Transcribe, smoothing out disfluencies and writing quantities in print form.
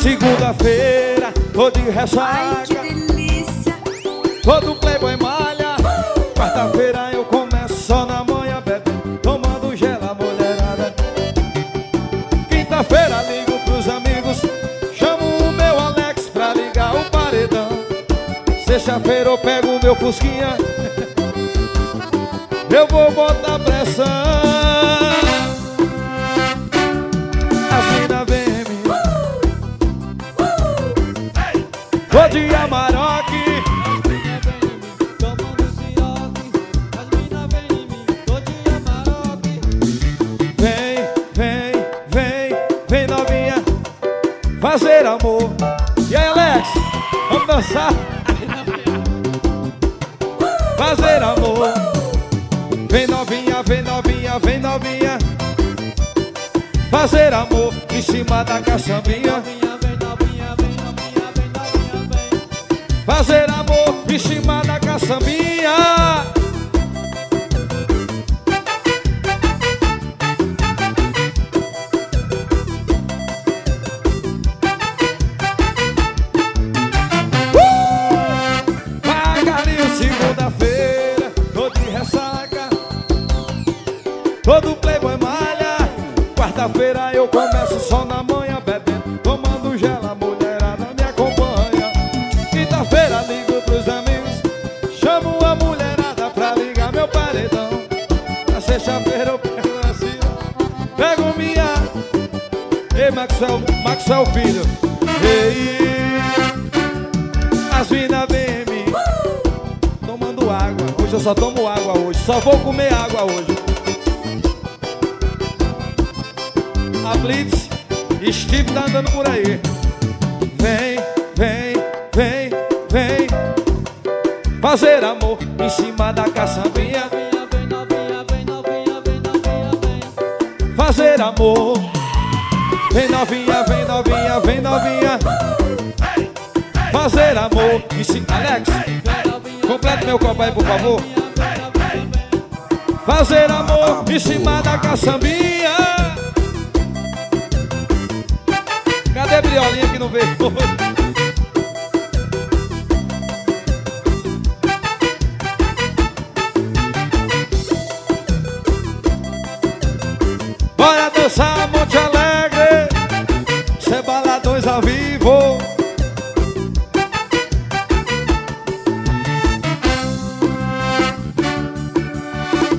Segunda-feira, tô de ressaca. Ai, que delícia. Todo playboy malha. Quarta-feira eu começo só na manhã bebendo, tomando gela, mulherada. Quinta-feira ligo pros amigos, chamo o meu Alex pra ligar o paredão. Sexta-feira eu pego o meu fusquinha, eu vou botar pressão. As mina vem em mim, vou de Amarok. Vem novinha, fazer amor. E aí, Alex, vamos dançar? Fazer amor. Vem novinha, vem novinha, vem novinha, fazer amor em cima da caçambinha. Fazer amor em cima da caçambinha. Segunda-feira, tô de ressaca. Todo playboy malha. Quarta-feira eu começo só na manhã bebendo, tomando gela, mulherada me acompanha. Quinta-feira ligo pros amigos, chamo a mulherada pra ligar meu paredão. Na sexta-feira eu pego assim, pego minha. Ei, Maxwell filho. Ei, as mina vem em mim, tomando água. Hoje eu só tomo água hoje, só vou comer água hoje. A Blitz, Steve tá andando por aí. Vem, vem, vem, vem, fazer amor em cima da caçambinha. Fazer amor. Vem novinha, vem novinha, vem novinha, fazer amor em cima. Alex, complete meu copo aí, por favor. Fazer amor em cima da caçambinha. Cadê a Briolinha que não veio? Bora dançar Monte Alegre, ser baladões ao vivo.